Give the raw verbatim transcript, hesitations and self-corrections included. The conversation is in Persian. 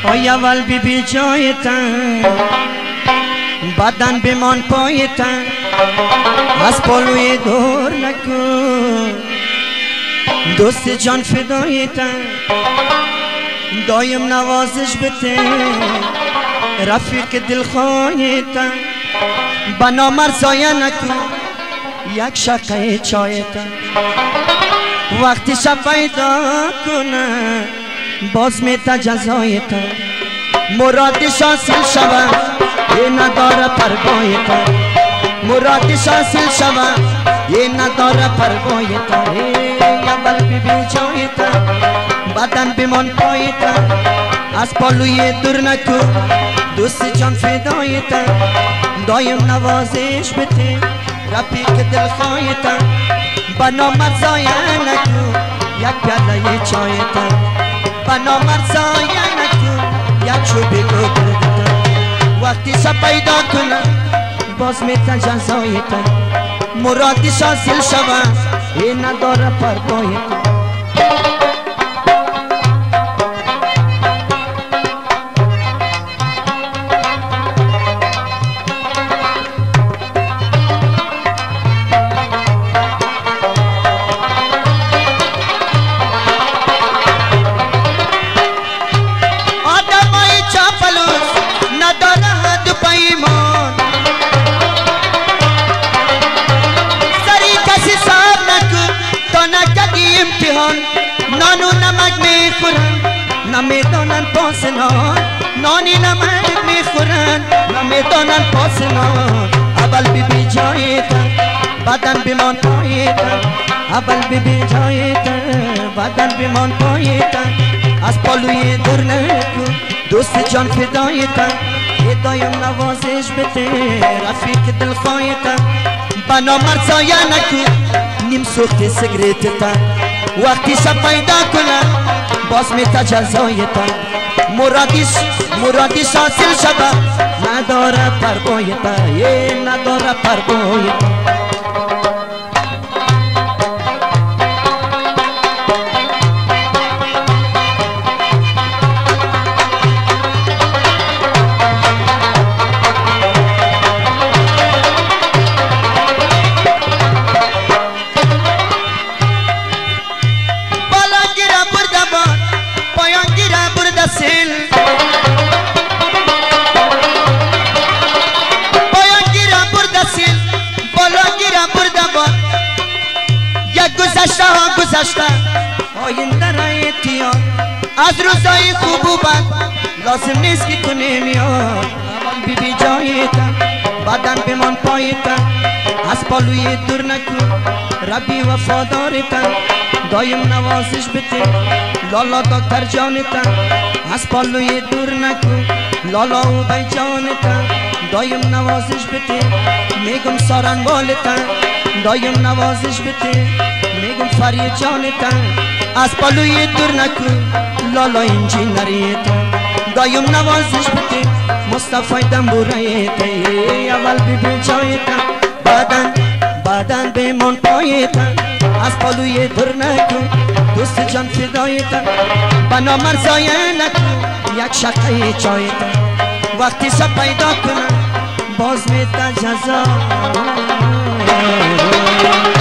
آی اول بی بی جایتن، بدن بمان پایتن، از پالوی دور نکن، دوست جان فدایتن، دایم نوازش بده، رفیق دلخواهیتن، بنا مرزایه نکن، یک شقه چایتن، وقتی شب پیدا کنه باز میتا جزایتن، مرادش حاصل شود یه نداره پروایتن، مرادش حاصل شود یه نداره پروایتن. اول بی بی جایتن، بدن بمان پایتن، از پالوی دور نکو، دوست جان فدایتن، دایم نوازش بده، رفیق دلخواهیتن، بنا مرزایه نکو، یک پیاله چایتن، بنا مرزایه نکو، یک چوبی گردتن، وقتی شب پیدا کنه باز میتا جزایتن، مرادش حاصل شود این نداره پروایتن. نانو نمک میخورن نمیدانن پاسنان، نانی نمک میخورن نمیدانن پاسنان. اول بی بی جایتن، بدن بمان پایتن، اول بی بی جایتن، بدن بمان پایتن، از پالوی دور نکو، دوست جان فدایتن، یه دایم نوازش بده، رفیق دلخواهیتن، بنا مرزایه نکو، نیم سوخت سگریتتن، وقتی شب پیدا کنه باز میتا جزایتن، مرادش مرادش حاصل شده نداره پروایتن، یه نداره پروایتن. گذشته ها گذشته آینده را احتیاط، از روزای خوب و بد لازم نیست که کنیم یاد. اول بی بی جایتن، بدن بمان پایتن، از پالوی دور نکو، ربی وفادارتن، دایم نوازش بده، لالا دکتر جانتن، از پالوی دور نکو، لالا و بی جانتن، دایم نوازش بده، میگم سارن والتن، دایم نوازش بده، میگم فرید جانتن، از پالوی دور نکو، لالا انجینریتن، دایم نوازش بده، مصطفی دنبوریتن. اول بی بی جایتن، بدن بدن بمان پایتن، از پالوی دور نکو، دوست جان فدایتن، بنا مرزایه نکو، یک شقه چایتن، وقتی شب پیدا کنه باز میتا جزا.